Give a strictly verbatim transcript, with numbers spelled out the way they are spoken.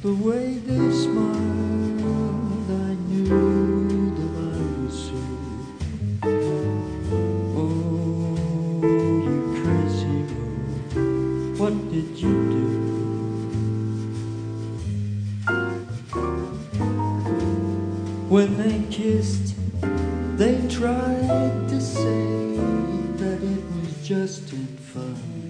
The way they smiled, I knew that I was saved. Oh, you crazy road, what did you do? When they kissed, they tried to say that it was just in fun.